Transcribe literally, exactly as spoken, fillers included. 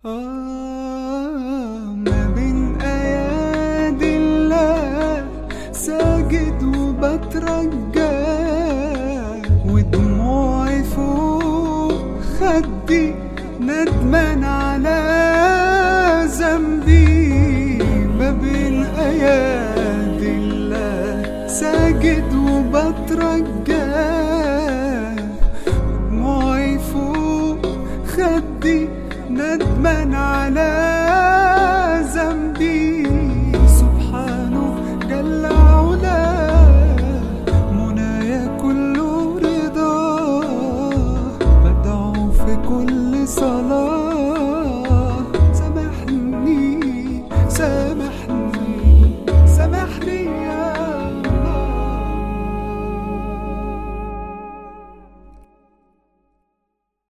آه ما بين أيادي الله ساجد وبترجى، ودموعي فوق خدي ندمان على ذنبي. ما بين أيادي الله ساجد وبترجى، دموعي فوق خدي ندمان على ذنبي. سبحانه جل علاه منايا كله رضاه، بدعو في كل صلاة